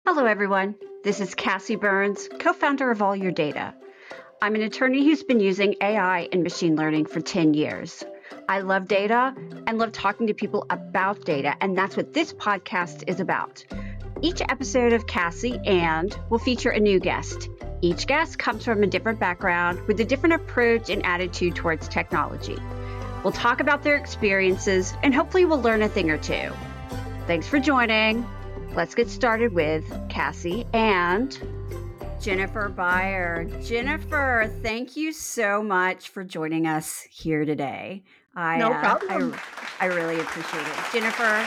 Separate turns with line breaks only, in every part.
Hello, everyone. This is Cassie Burns, co-founder of All Your Data. I'm an attorney who's been using AI and machine learning for 10 years. I love data and love talking to people about data, and that's what this podcast is about. Each episode of Cassie and will feature a new guest. Each guest comes from a different background with a different approach and attitude towards technology. We'll talk about their experiences and hopefully we'll learn a thing or two. Thanks for joining. Let's get started with Cassie and Jennifer Beyer. Jennifer, thank you so much for joining us here today.
No problem.
I really appreciate it. Jennifer,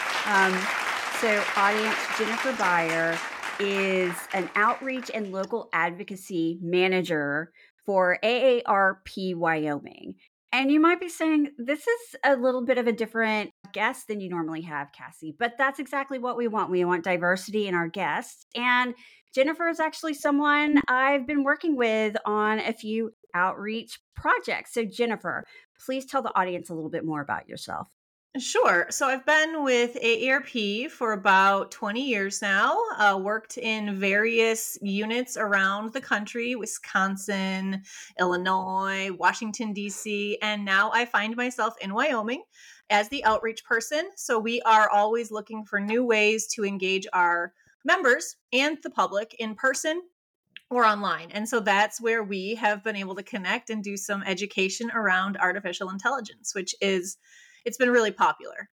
so audience, Jennifer Beyer is an outreach and local advocacy manager for AARP Wyoming. And you might be saying, this is a little bit of a different guest than you normally have, Cassie, but that's exactly what we want. We want diversity in our guests. And Jennifer is actually someone I've been working with on a few outreach projects. So Jennifer, please tell the audience a little bit more about yourself.
Sure. So I've been with AARP for about 20 years now, worked in various units around the country, Wisconsin, Illinois, Washington, D.C., and now I find myself in Wyoming as the outreach person. So we are always looking for new ways to engage our members and the public in person or online. And so that's where we have been able to connect and do some education around artificial intelligence, which is it's been really popular.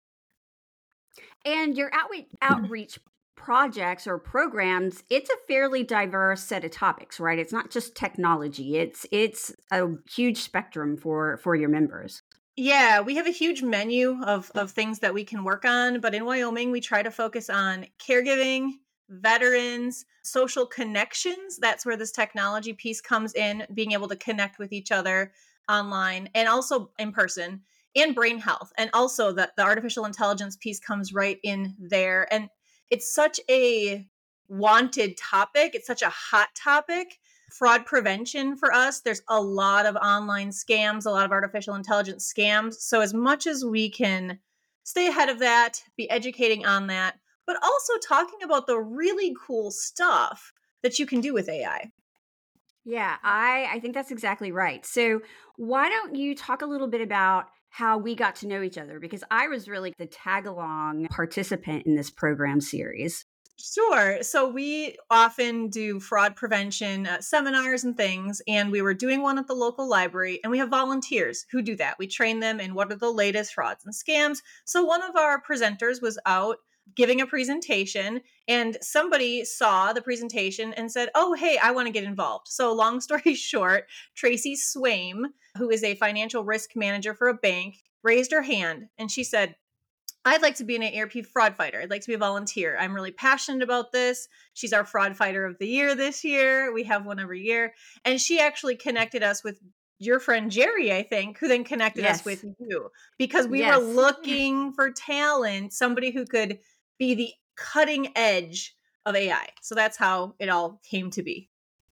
And your outreach projects or programs, it's a fairly diverse set of topics, right? It's not just technology. It's a huge spectrum for your members.
Yeah, we have a huge menu of things that we can work on, but in Wyoming, we try to focus on caregiving, veterans, social connections. That's where this technology piece comes in, being able to connect with each other online and also in person. And brain health. And also the artificial intelligence piece comes right in there. And it's such a wanted topic. It's such a hot topic. Fraud prevention for us. There's a lot of online scams, a lot of artificial intelligence scams. So as much as we can stay ahead of that, be educating on that, but also talking about the really cool stuff that you can do with AI.
Yeah, I think that's exactly right. So why don't you talk a little bit about how we got to know each other? Because I was really the tag-along participant in this program series.
Sure. So we often do fraud prevention seminars and things, and we were doing one at the local library, and we have volunteers who do that. We train them in what are the latest frauds and scams. So one of our presenters was out giving a presentation, and somebody saw the presentation and said, oh, hey, I want to get involved. So long story short, Tracy Swaim, who is a financial risk manager for a bank, raised her hand, and she said, I'd like to be an AARP fraud fighter. I'd like to be a volunteer. I'm really passionate about this. She's our fraud fighter of the year this year. We have one every year. And she actually connected us with your friend Jerry, I think, who then connected us with you because we were looking for talent, somebody who could be the cutting edge of AI. So that's how it all came to be.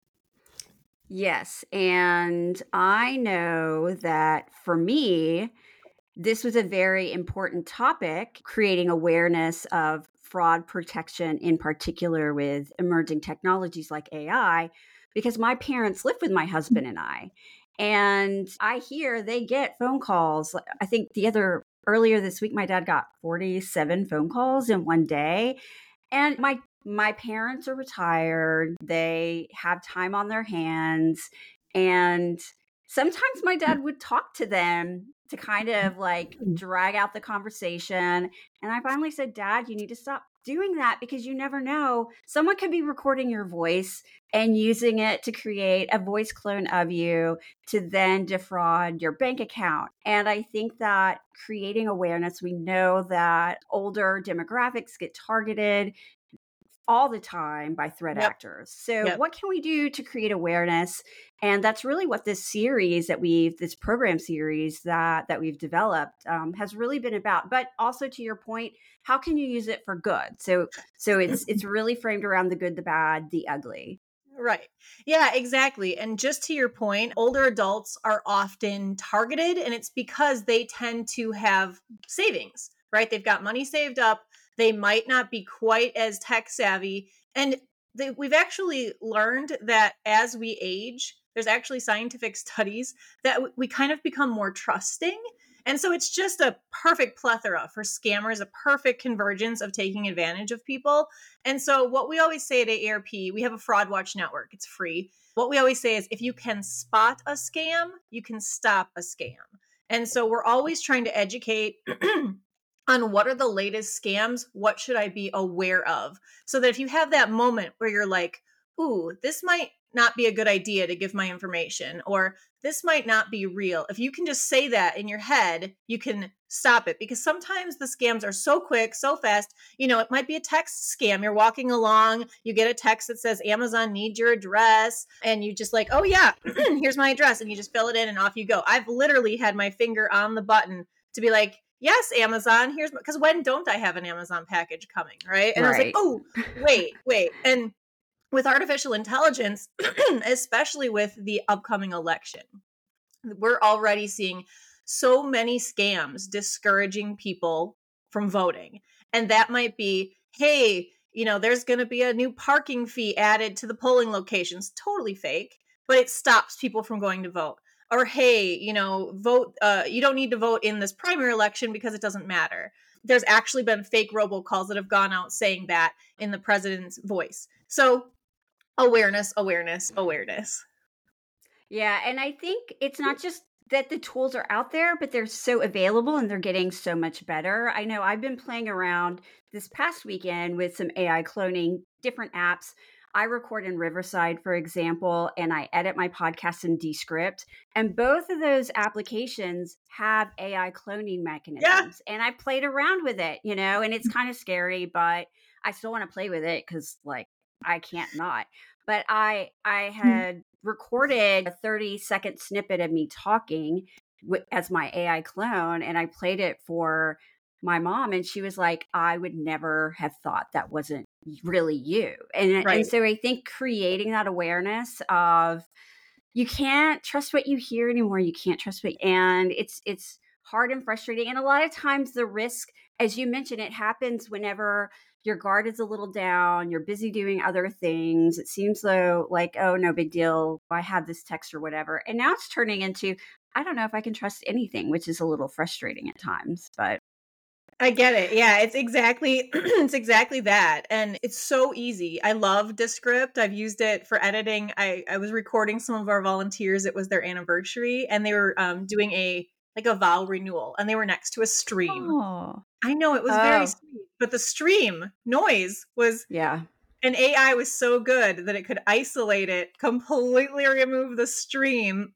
Yes. And I know that for me, this was a very important topic, creating awareness of fraud protection, in particular with emerging technologies like AI, because my parents live with my husband and I. And I hear they get phone calls. I think earlier this week, my dad got 47 phone calls in one day. And my parents are retired. They have time on their hands. And sometimes my dad would talk to them to kind of like drag out the conversation. And I finally said, Dad, you need to stop doing that because you never know. Someone could be recording your voice and using it to create a voice clone of you to then defraud your bank account. And I think that creating awareness, we know that older demographics get targeted all the time by threat actors. So what can we do to create awareness? And that's really what this program series that we've developed has really been about. But also to your point, how can you use it for good? So it's really framed around the good, the bad, the ugly.
Right. Yeah, exactly. And just to your point, older adults are often targeted, and it's because they tend to have savings, right? They've got money saved up. They might not be quite as tech savvy, And we've actually learned that as we age, there's actually scientific studies that we kind of become more trusting. And so it's just a perfect plethora for scammers, a perfect convergence of taking advantage of people. And so what we always say at AARP, we have a fraud watch network. It's free. What we always say is if you can spot a scam, you can stop a scam. And so we're always trying to educate on what are the latest scams, what should I be aware of? So that if you have that moment where you're like, ooh, this might not be a good idea to give my information, or this might not be real. If you can just say that in your head, you can stop it, because sometimes the scams are so quick, so fast. It might be a text scam. You're walking along, you get a text that says Amazon needs your address, and you just like, oh yeah, here's my address, and you just fill it in and off you go. I've literally had my finger on the button to be like, yes, Amazon, here's, because when don't I have an Amazon package coming, right? And I was like,
Right.
oh, wait. And with artificial intelligence, especially with the upcoming election, we're already seeing so many scams discouraging people from voting. And that might be, hey, there's going to be a new parking fee added to the polling locations. Totally fake, but it stops people from going to vote. Or, hey, vote, you don't need to vote in this primary election because it doesn't matter. There's actually been fake robocalls that have gone out saying that in the president's voice. So awareness.
Yeah. And I think it's not just that the tools are out there, but they're so available and they're getting so much better. I know I've been playing around this past weekend with some AI cloning, different apps. I record in Riverside, for example, and I edit my podcast in Descript. And both of those applications have AI cloning
Yeah.
mechanisms. And I played around with it, and it's kind of scary, but I still want to play with it because, like, I can't not. But I had recorded a 30-second snippet of me talking as my AI clone, and I played it for my mom, and she was like, I would never have thought that wasn't really you. And
Right.
so I think creating that awareness of you can't trust what you hear anymore. You can't trust and it's hard and frustrating. And a lot of times the risk, as you mentioned, it happens whenever your guard is a little down, you're busy doing other things. It seems though like, oh, no big deal. I have this text or whatever. And now it's turning into, I don't know if I can trust anything, which is a little frustrating at times, but
I get it. Yeah, it's exactly it's exactly that. And it's so easy. I love Descript. I've used it for editing. I was recording some of our volunteers. It was their anniversary, and they were doing a vow renewal, and they were next to a stream.
oh,
I know, it was very
oh,
sweet, but the stream noise was,
yeah.
and AI was so good that it could isolate it, completely remove the stream.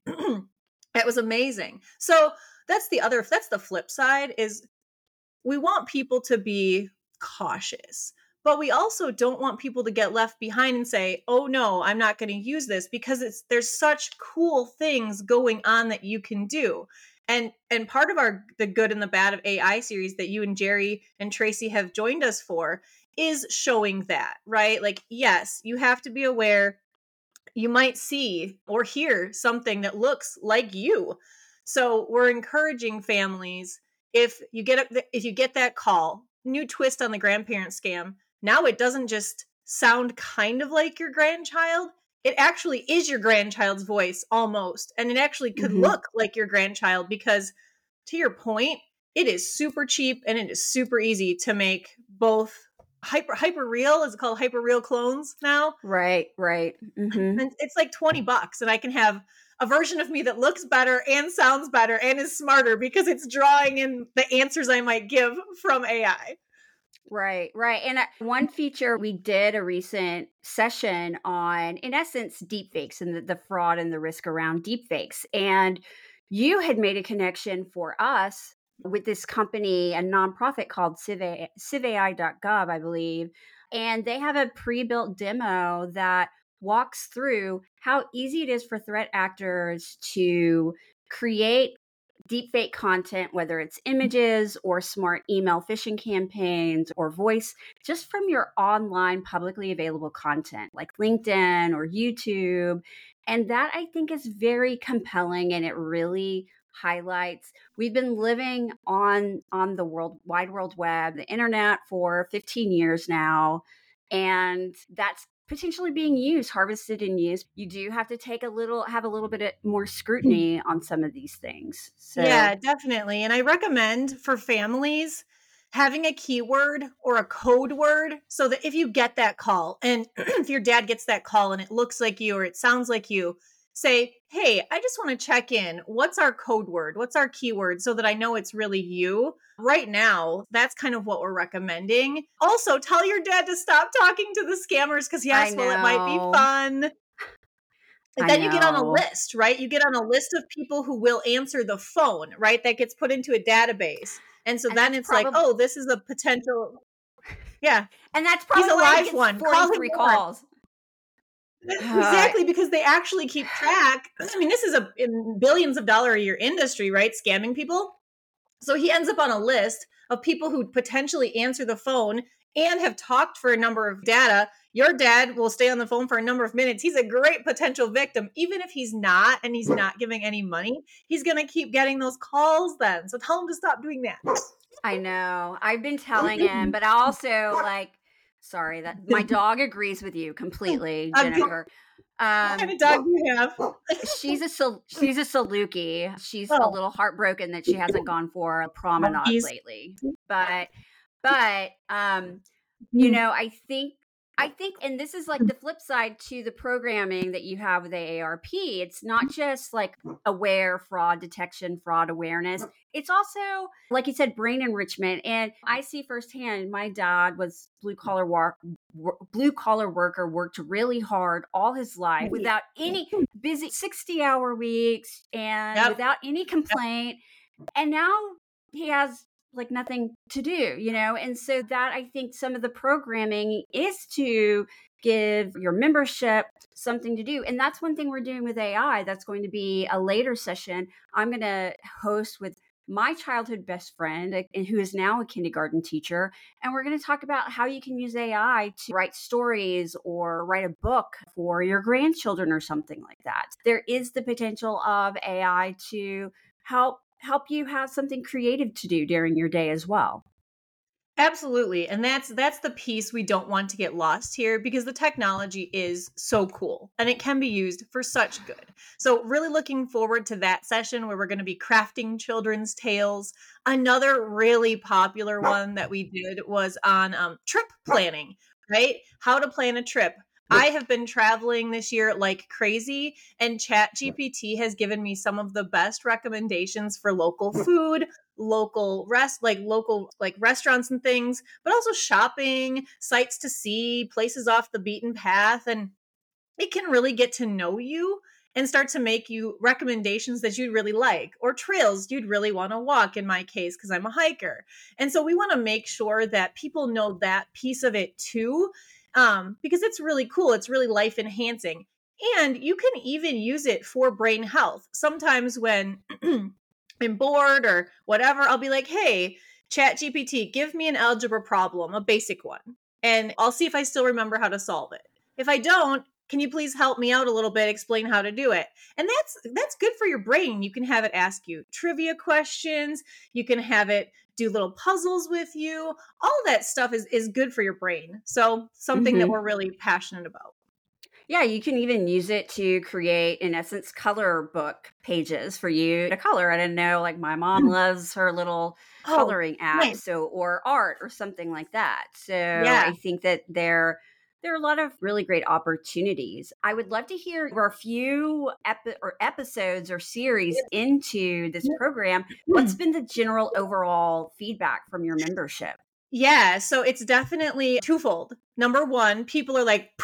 It was amazing. So that's the flip side, is we want people to be cautious, but we also don't want people to get left behind and say, oh no, I'm not going to use this, because there's such cool things going on that you can do. And part of the good and the bad of AI series that you and Jerry and Tracy have joined us for is showing that, right? Like, yes, you have to be aware. You might see or hear something that looks like you. So we're encouraging families, if you get that call, new twist on the grandparent scam. Now it doesn't just sound kind of like your grandchild. It actually is your grandchild's voice almost. And it actually could
Mm-hmm.
look like your grandchild, because to your point, it is super cheap and it is super easy to make both hyper real. Is it called hyper real clones now?
Right. Mm-hmm.
And it's like $20, and I can have a version of me that looks better and sounds better and is smarter because it's drawing in the answers I might give from AI.
Right. And one feature, we did a recent session on, in essence, deepfakes and the fraud and the risk around deepfakes. And you had made a connection for us with this company, a nonprofit called civai.gov, I believe. And they have a pre built demo that walks through how easy it is for threat actors to create deepfake content, whether it's images or smart email phishing campaigns or voice, just from your online publicly available content like LinkedIn or YouTube. And that I think is very compelling, and it really highlights we've been living on the wide world web, the internet, for 15 years now. and that's potentially being used, harvested and used. You do have to have a little bit more scrutiny on some of these things.
Yeah,
So
definitely. And I recommend for families having a keyword or a code word so that if you get that call and if your dad gets that call and it looks like you or it sounds like you, say, hey, I just want to check in. What's our code word? What's our keyword so that I know it's really you? Right now, that's kind of what we're recommending. Also, tell your dad to stop talking to the scammers because,
I
yes, well, it might be
know.
fun. And
I
then you get on a
know.
list, right? You get on a list of people who will answer the phone, right? That gets put into a database. And so
And
then
that's
it's like,
probably
oh, this is a potential, yeah,
and that's
he's
probably
a
why he
live
gets
one. Call him
43
more.
calls.
Exactly, because they actually keep track. I mean, this is a in billions of dollar a year industry, right? Scamming people. So he ends up on a list of people who potentially answer the phone and have talked for a number of data. Your dad will stay on the phone for a number of minutes. He's a great potential victim. Even if he's not and he's not giving any money, he's going to keep getting those calls then. So tell him to stop doing that.
I know. I've been telling him, but I also sorry that my dog agrees with you completely, Jennifer.
What kind of dog do you have?
She's a Saluki. She's a
Oh,
little heartbroken that she hasn't gone for a promenade
monkeys.
lately. But you
Hmm.
know, I think and this is like the flip side to the programming that you have with AARP. It's not just like aware fraud detection, fraud awareness. It's also, like you said, brain enrichment. And I see firsthand, my dad was blue collar worker, worked really hard all his life without any busy 60-hour weeks and
Yep.
without any complaint. And now he has like nothing to do, you know? And so that I think some of the programming is to give your membership something to do. And that's one thing we're doing with AI. That's going to be a later session. I'm going to host with my childhood best friend, who is now a kindergarten teacher. And we're going to talk about how you can use AI to write stories or write a book for your grandchildren or something like that. There is the potential of AI to help you have something creative to do during your day as well.
Absolutely. And that's the piece we don't want to get lost here because the technology is so cool and it can be used for such good. So really looking forward to that session where we're going to be crafting children's tales. Another really popular one that we did was on trip planning, right? How to plan a trip. I have been traveling this year like crazy, and ChatGPT has given me some of the best recommendations for local food, local restaurants and things, but also shopping, sights to see, places off the beaten path. And it can really get to know you and start to make you recommendations that you'd really like or trails you'd really want to walk in my case because I'm a hiker. And so we want to make sure that people know that piece of it too, because it's really cool. It's really life enhancing. And you can even use it for brain health. Sometimes when I'm bored or whatever, I'll be like, hey, Chat GPT, give me an algebra problem, a basic one. And I'll see if I still remember how to solve it. If I don't, can you please help me out a little bit, explain how to do it? And that's good for your brain. You can have it ask you trivia questions, you can have it do little puzzles with you. All that stuff is good for your brain. So something that
Mm-hmm.
we're really passionate about.
Yeah, you can even use it to create, in essence, color book pages for you to color. I didn't know, like my mom loves her little
Oh,
coloring app,
nice.
so or art or something like that. So
Yeah.
I think that there are a lot of really great opportunities. I would love to hear we're a few episodes or series into this program. What's been the general overall feedback from your membership?
Yeah, so it's definitely twofold. Number one, people are like,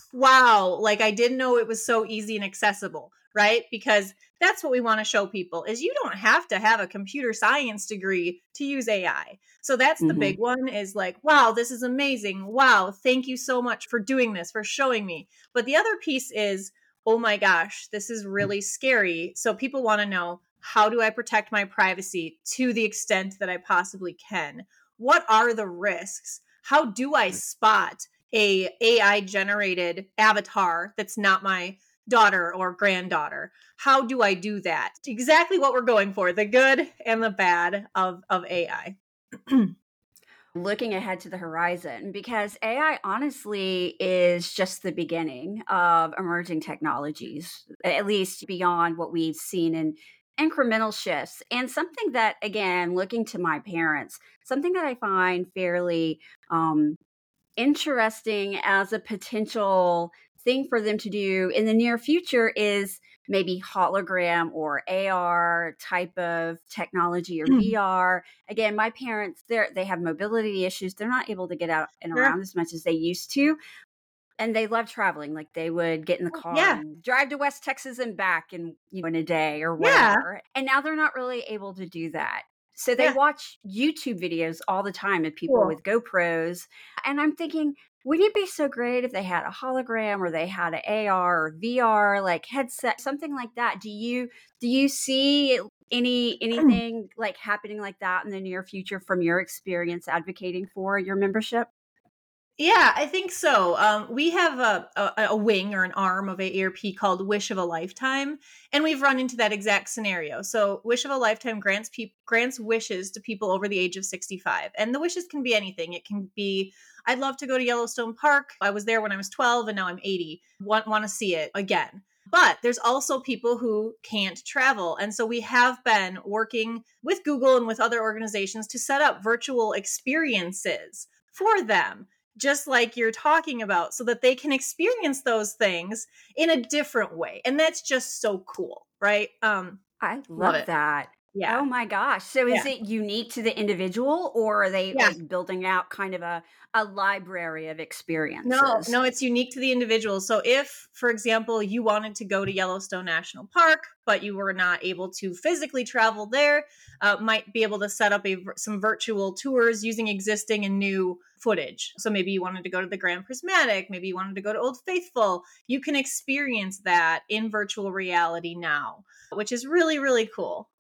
wow, like I didn't know it was so easy and accessible, right? Because that's what we want to show people is you don't have to have a computer science degree to use AI. So that's the
Mm-hmm.
big one is like, wow, this is amazing. Wow, thank you so much for doing this, for showing me. But the other piece is, oh my gosh, this is really scary. So people want to know, how do I protect my privacy to the extent that I possibly can? What are the risks? How do I spot a AI generated avatar that's not my daughter or granddaughter? How do I do that? Exactly what we're going for, the good and the bad of AI.
looking ahead to the horizon because AI honestly is just the beginning of emerging technologies, at least beyond what we've seen in incremental shifts. And something that, again, looking to my parents, something that I find fairly um, interesting as a potential thing for them to do in the near future is maybe hologram or AR type of technology or VR. Again, my parents they have mobility issues. They're not able to get out and
Sure.
around as much as they used to. And they love traveling. Like they would get in the car
Yeah.
and drive to West Texas and back in a day or
Yeah.
whatever. And now they're not really able to do that. So they
Yeah.
watch YouTube videos all the time of people
Cool.
with GoPros. And I'm thinking, wouldn't it be so great if they had a hologram or they had an AR or VR like headset, something like that? Do you see anything like happening like that in the near future from your experience advocating for your membership?
Yeah, I think so. We have a wing or an arm of AARP called Wish of a Lifetime, and we've run into that exact scenario. So, Wish of a Lifetime grants wishes to people over the age of 65, and the wishes can be anything. It can be, I'd love to go to Yellowstone Park. I was there when I was 12, and now I'm 80. Want to see it again. But there's also people who can't travel. And so we have been working with Google and with other organizations to set up virtual experiences for them, just like you're talking about, so that they can experience those things in a different way. And that's just so cool, right?
I
Love
love
it.
that.
Yeah.
Oh my gosh. So
Yeah.
is it unique to the individual or are they
Yeah.
like building out kind of a library of
No,
experiences?
no, it's unique to the individual. So if, for example, you wanted to go to Yellowstone National Park, but you were not able to physically travel there, might be able to set up some virtual tours using existing and new footage. So maybe you wanted to go to the Grand Prismatic, maybe you wanted to go to Old Faithful. You can experience that in virtual reality now, which is really, really cool.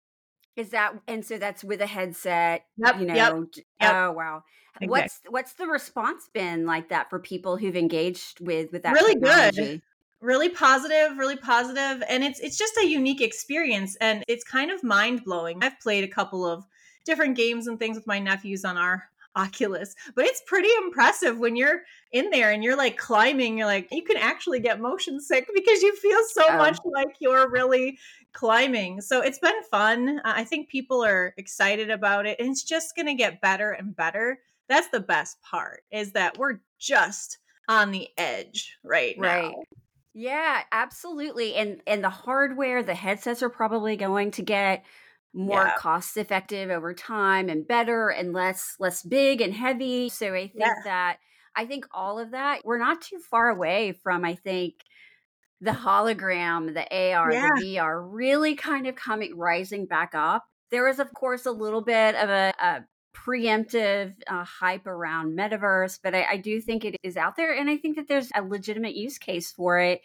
Is that and so that's with a headset,
Yep, yep, yep,
oh wow.
exactly.
What's the response been like that for people who've engaged with that
Really good.
technology?
Really positive, really positive, and it's just a unique experience, and it's kind of mind-blowing. I've played a couple of different games and things with my nephews on our Oculus, but it's pretty impressive when you're in there and you're like climbing, you're like you can actually get motion sick because you feel so much
Oh,
like you're really climbing. So it's been fun. I think people are excited about it, and it's just going to get better and better. That's the best part, is that we're just on the edge right
right.
now.
Yeah, absolutely. And the hardware, the headsets are probably going to get more
Yeah.
cost effective over time and better and less big and heavy. So
Yeah.
I think all of that, we're not too far away from I think the hologram, the AR, the
Yeah.
VR really kind of coming rising back up. There is, of course, a little bit of a preemptive hype around metaverse, but I do think it is out there, and I think that there's a legitimate use case for it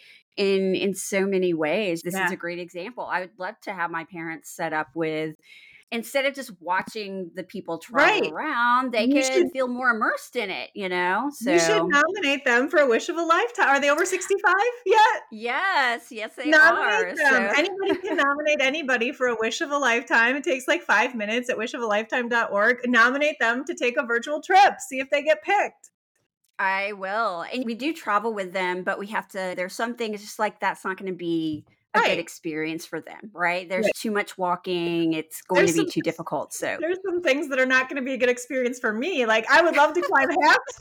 in so many ways. This is
Yeah.
a great example. I would love to have my parents set up with instead of just watching the people travel
Right.
around, they
You should
could feel more immersed in it, you know?
you should
So,
nominate them for a wish of a lifetime. Are they over 65 yet?
yes, yes, they
Nominate
are.
them.
So,
Anybody can nominate anybody for a wish of a lifetime. It takes like 5 minutes at wishofalifetime.org. Nominate them to take a virtual trip. See if they get picked.
I will. And we do travel with them, but we have to, there's some things just like that's not going to be a good
Right.
experience for them, right? There's
Right.
too much walking. It's going to
There's
be
some
too difficult. So,
there's some things that are not going to be a good experience for me. Like I would love to climb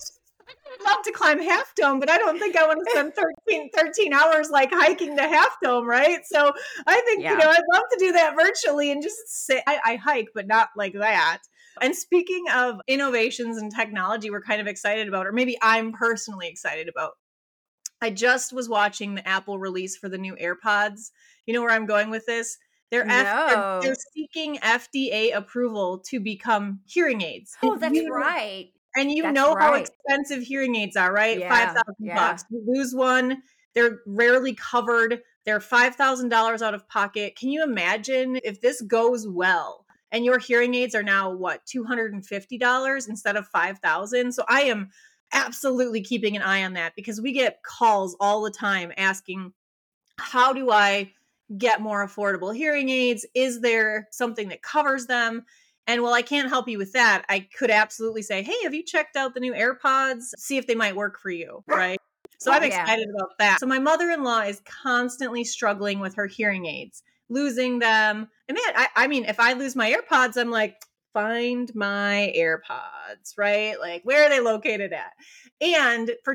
Half Dome, but I don't think I want to spend 13 hours like hiking to Half Dome, right? So I think,
yeah.
I'd love to do that virtually and just say I hike, but not like that. And speaking of innovations and technology, we're kind of excited about, or maybe I'm personally excited about. I just was watching the Apple release for the new AirPods. You know where I'm going with this? They're
No.
seeking FDA approval to become hearing aids.
Oh, that's right.
And you
That's
know how
right.
expensive hearing aids are, right?
Yeah.
5,000
Yeah.
bucks. You lose one, they're rarely covered. They're $5,000 out of pocket. Can you imagine if this goes well and your hearing aids are now what, $250 instead of 5,000? So I am absolutely keeping an eye on that because we get calls all the time asking, how do I get more affordable hearing aids? Is there something that covers them? And while I can't help you with that, I could absolutely say, hey, have you checked out the new AirPods? See if they might work for you, right? So I'm
Yeah.
excited about that. So my mother-in-law is constantly struggling with her hearing aids, losing them. And man, I mean, if I lose my AirPods, I'm like, find my AirPods, right? Like, where are they located at? And for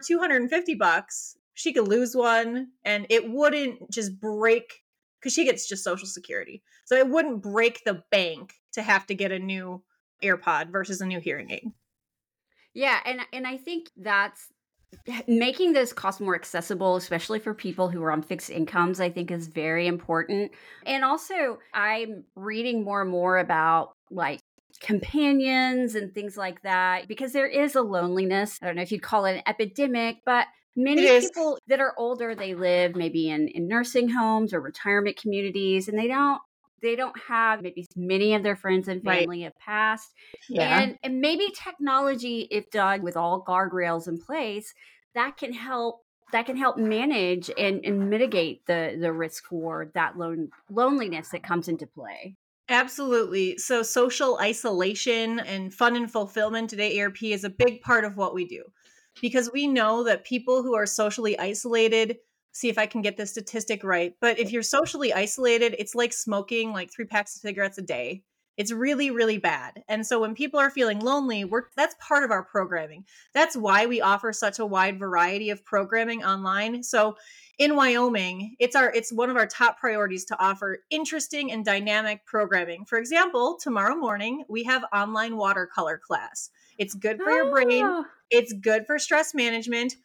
$250, she could lose one and it wouldn't just break, because she gets just Social Security. So it wouldn't break the bank to have to get a new AirPod versus a new hearing aid.
Yeah, and I think that's making this cost more accessible, especially for people who are on fixed incomes, I think is very important. And also, I'm reading more and more about like companions and things like that because there is a loneliness. I don't know if you'd call it an epidemic, but
It
many
is.
people that are older, they live maybe in nursing homes or retirement communities, and they don't have, maybe many of their friends and
Right.
family have passed.
Yeah.
And maybe technology, if done with all guardrails in place, that can help manage and mitigate the risk for that loneliness that comes into play.
Absolutely. So social isolation and fun and fulfillment at AARP is a big part of what we do, because we know that people who are socially isolated, see if I can get this statistic right, but if you're socially isolated, it's like smoking like 3 packs of cigarettes a day. It's really, really bad. And so when people are feeling lonely, that's part of our programming. That's why we offer such a wide variety of programming online. So in Wyoming, it's one of our top priorities to offer interesting and dynamic programming. For example, tomorrow morning we have online watercolor class. It's good for your brain.
Oh,
It's good for stress management.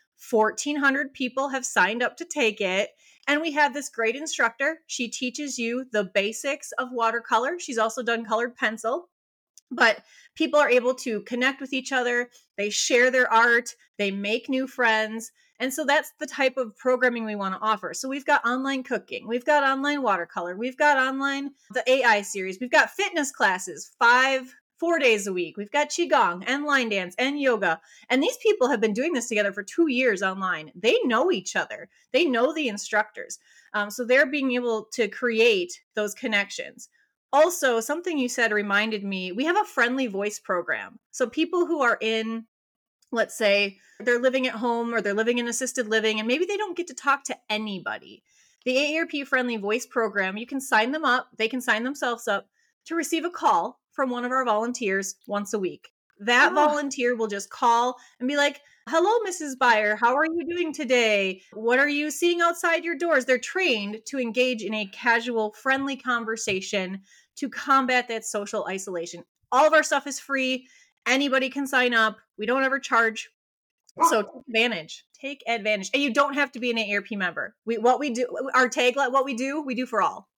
1,400 people have signed up to take it. And we have this great instructor. She teaches you the basics of watercolor. She's also done colored pencil. But people are able to connect with each other. They share their art. They make new friends. And so that's the type of programming we want to offer. So we've got online cooking. We've got online watercolor. We've got online, the AI series. We've got fitness classes, 4 days a week. We've got Qigong and line dance and yoga. And these people have been doing this together for 2 years online. They know each other. They know the instructors. So they're being able to create those connections. Also, something you said reminded me, we have a friendly voice program. So people who are in, let's say, they're living at home or they're living in assisted living and maybe they don't get to talk to anybody. The AARP friendly voice program, you can sign them up, they can sign themselves up to receive a call from one of our volunteers once a week. That
oh,
volunteer will just call and be like, hello, Mrs. Byer, how are you doing today? What are you seeing outside your doors? They're trained to engage in a casual, friendly conversation to combat that social isolation. All of our stuff is free. Anybody can sign up. We don't ever charge. So take advantage. Take advantage. And you don't have to be an AARP member. What we do, our tagline, what we do for all.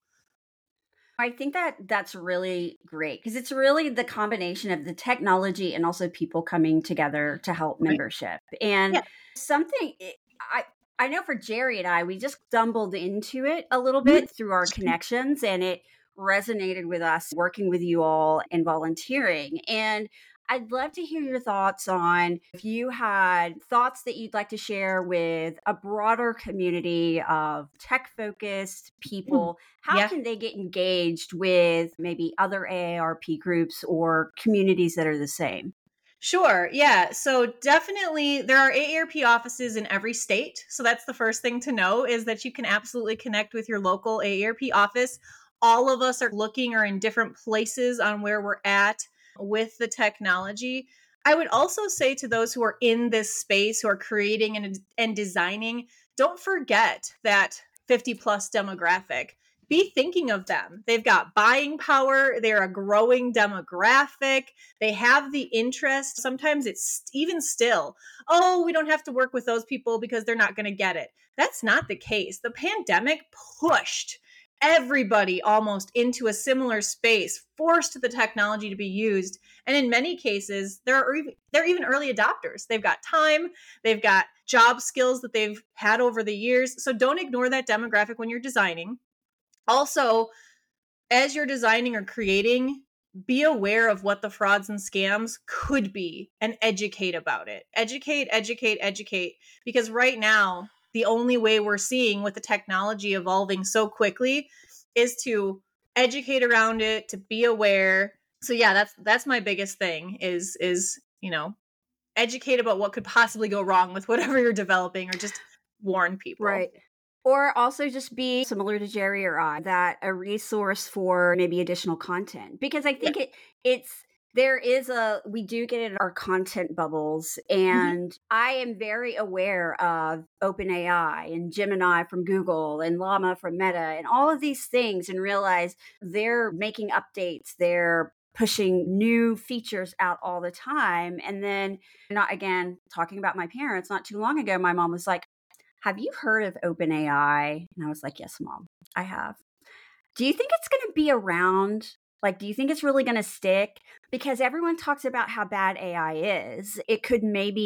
I think that that's really great because it's really the combination of the technology and also people coming together to help
Right.
membership. And
Yeah.
something I know for Jerry and I, we just stumbled into it a little
Mhm.
bit through our connections, and it resonated with us working with you all and volunteering. And I'd love to hear your thoughts on if you had thoughts that you'd like to share with a broader community of tech focused people. How
Yeah.
can they get engaged with maybe other AARP groups or communities that are the same?
Sure. Yeah. So definitely there are AARP offices in every state. So that's the first thing to know, is that you can absolutely connect with your local AARP office. All of us are looking or in different places on where we're at with the technology. I would also say to those who are in this space, who are creating and designing, don't forget that 50 plus demographic. Be thinking of them. They've got buying power. They're a growing demographic. They have the interest. Sometimes it's even still, oh, we don't have to work with those people because they're not going to get it. That's not the case. The pandemic pushed everybody almost into a similar space, forced the technology to be used. And in many cases, they're even early adopters. They've got time, they've got job skills that they've had over the years. So don't ignore that demographic when you're designing. Also, as you're designing or creating, be aware of what the frauds and scams could be and educate about it. Educate, educate, educate. Because right now, the only way we're seeing with the technology evolving so quickly is to educate around it, to be aware, So yeah, that's my biggest thing is, educate about what could possibly go wrong with whatever you're developing, or just warn people.
Right. Or also just be similar to Jerry or I, that a resource for maybe additional content. Because I
Yeah.
think it's there is a we do get in our content bubbles,
Mhm.
and I am very aware of OpenAI and Gemini from Google and Llama from Meta and all of these things, and realize they're making updates, they're pushing new features out all the time. And then, not again talking about my parents, not too long ago my mom was like, have you heard of OpenAI? And I was like, yes, mom, I have. Do you think it's going to be around? Like, do you think it's really going to stick? Because everyone talks about how bad AI is. It could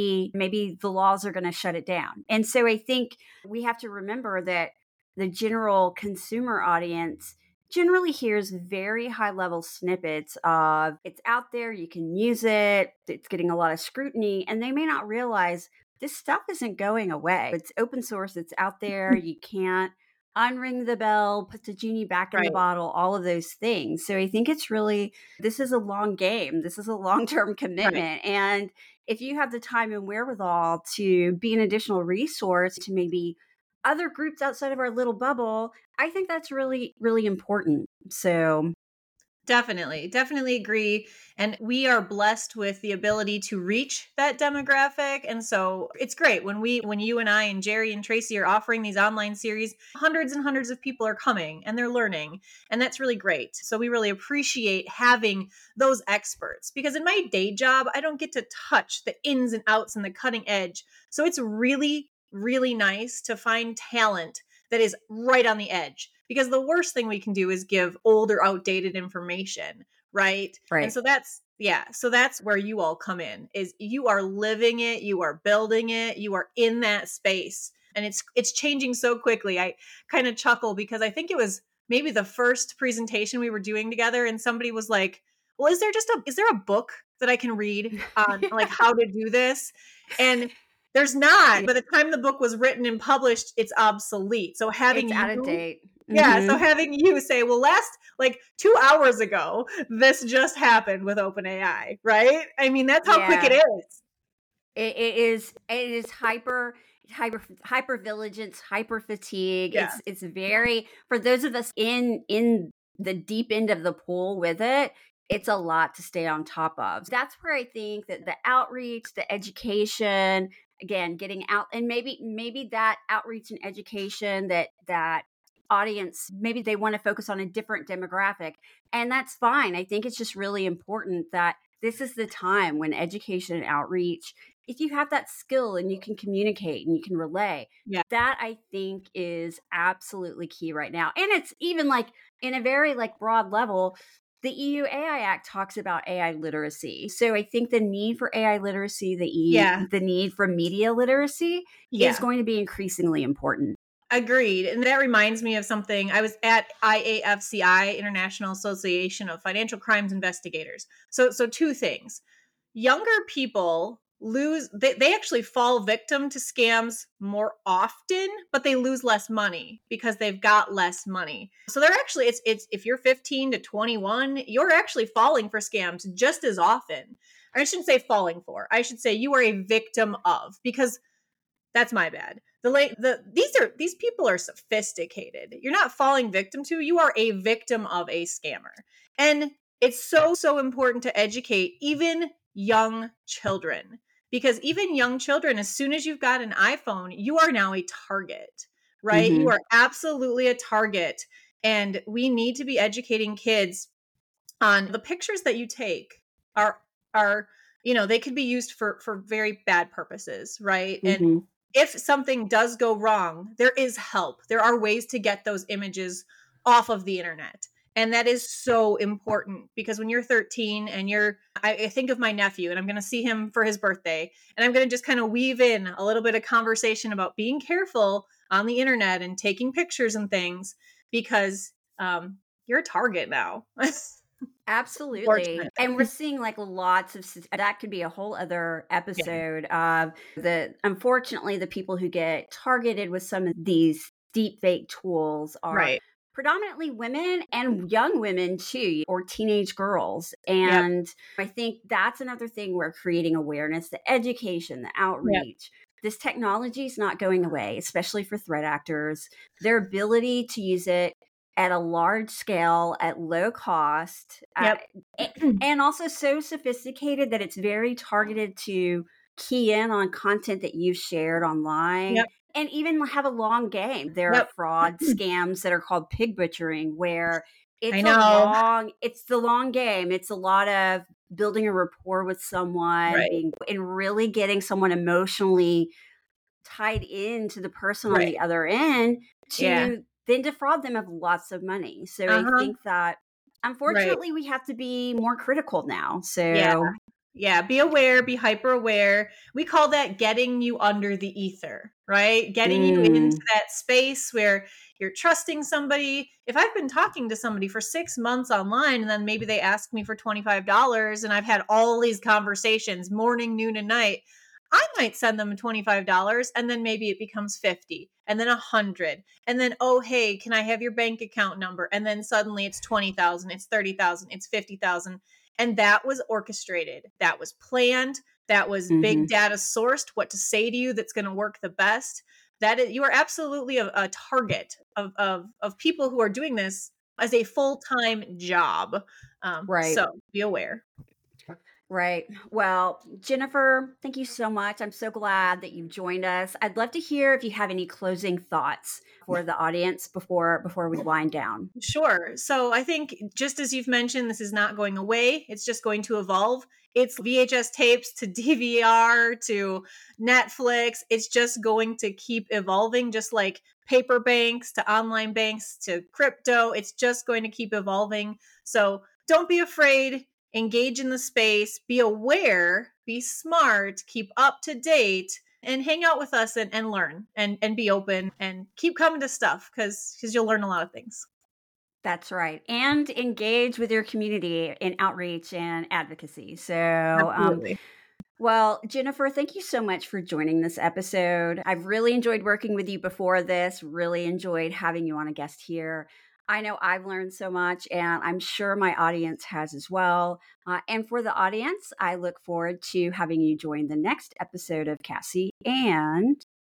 maybe the laws are going to shut it down. And so I think we have to remember that the general consumer audience generally hears very high level snippets of it's out there, you can use it, it's getting a lot of scrutiny, and they may not realize this stuff isn't going away. It's open source, it's out there, you can't unring the bell, put the genie back in the
Right.
bottle, all of those things. So I think it's really, this is a long game. This is a long term
Right.
commitment. And if you have the time and wherewithal to be an additional resource to maybe other groups outside of our little bubble, I think that's really, really important. So,
Definitely, definitely agree. And we are blessed with the ability to reach that demographic. And so it's great when you and I and Jerry and Tracy are offering these online series, hundreds and hundreds of people are coming and they're learning. And that's really great. So we really appreciate having those experts, because in my day job, I don't get to touch the ins and outs and the cutting edge. So it's really, really nice to find talent that is right on the edge, because the worst thing we can do is give old or outdated information, right? And
right.
so that's where you all come in, is you are living it, you are building it, you are in that space, and it's changing so quickly. I kind of chuckle because I think it was maybe the first presentation we were doing together, and somebody was like, well, is there a book that I can read on like how to do this? And there's not.
Yeah,
By the time the book was written and published, it's obsolete. So
it's out of date.
having you say, well, last like 2 hours ago, this just happened with OpenAI, right? I mean, that's how quick it
Yeah.
is.
It is hyper vigilance, hyper fatigue.
Yeah.
It's very, for those of us in the deep end of the pool with it, it's a lot to stay on top of. That's where I think that the outreach, the education, again, getting out, and maybe that outreach and education, that audience, maybe they want to focus on a different demographic, and that's fine. I think it's just really important that this is the time when education and outreach, if you have that skill and you can communicate and you can relay,
Yeah.
that I think is absolutely key right now. And it's even like in a very like broad level, the EU AI Act talks about AI literacy. So I think the need for AI literacy,
Yeah.
the need for media literacy is
Yeah.
going to be increasingly important.
Agreed. And that reminds me of something. I was at IAFCI, International Association of Financial Crimes Investigators. So two things. Younger people they actually fall victim to scams more often, but they lose less money because they've got less money. So they're actually, it's if you're 15 to 21, you're actually falling for scams just as often. I shouldn't say falling for. I should say you are a victim of, because that's my bad. These people are sophisticated. You're not falling victim to, you are a victim of a scammer. And it's so important to educate even young children, because even young children, as soon as you've got an iPhone, you are now a target, right? You
Hmm.
are absolutely a target, and we need to be educating kids on the pictures that you take are they could be used for very bad purposes, right? And
Hmm.
if something does go wrong, there is help. There are ways to get those images off of the internet. And that is so important, because when you're 13 and I think of my nephew, and I'm going to see him for his birthday, and I'm going to just kind of weave in a little bit of conversation about being careful on the internet and taking pictures and things, because you're a target now.
Absolutely.
Unfortunate.
And we're seeing like lots of that could be a whole other
Yeah.
episode of the unfortunately the people who get targeted with some of these deep fake tools are
Right.
predominantly women and young women too, or teenage girls.
Yep.
And I think that's another thing where creating awareness, the education, the
Yep.
outreach, this technology is not going away, especially for threat actors. Their ability to use it at a large scale, at low cost,
Yep.
and also so sophisticated that it's very targeted to key in on content that you've shared online
Yep.
and even have a long game. There are
Yep.
fraud scams that are called pig butchering, where
I
it's
know.
it's the long game. It's a lot of building a rapport with someone,
Right.
being and really getting someone emotionally tied into the person on
Right.
the other end
Yeah.
to then defraud them of lots of money. So I
Uh-huh.
think that
Right.
unfortunately we have to be more critical now.
Yeah.
So
Yeah, be aware, be hyper aware. We call that getting you under the ether, right? Getting you into
mm,
that space where you're trusting somebody. If I've been talking to somebody for 6 months online and then maybe they ask me for $25 and I've had all these conversations morning, noon, and night, I might send them $25 and then maybe it becomes 50 and then 100. And then, oh, hey, can I have your bank account number? And then suddenly it's 20,000, it's 30,000, it's 50,000. And that was orchestrated. That was planned. That was big
mhm.
data sourced, what to say to you that's going to work the best. That is, you are absolutely a target of people who are doing this as a full-time job.
Right.
So be aware.
Right. Well, Jennifer, thank you so much. I'm so glad that you joined us. I'd love to hear if you have any closing thoughts for the audience before we wind down.
Sure. So I think just as you've mentioned, this is not going away. It's just going to evolve. It's VHS tapes to DVR to Netflix. It's just going to keep evolving, just like paper banks to online banks to crypto. It's just going to keep evolving. So don't be afraid. Engage in the space. Be aware. Be smart. Keep up to date and hang out with us and learn and be open and keep coming to stuff because you'll learn a lot of things.
That's right. And engage with your community in outreach and advocacy. So,
Absolutely.
well, Jennifer, thank you so much for joining this episode. I've really enjoyed working with you before this, really enjoyed having you on a guest here. I know I've learned so much, and I'm sure my audience has as well. And for the audience, I look forward to having you join the next episode of Cassie and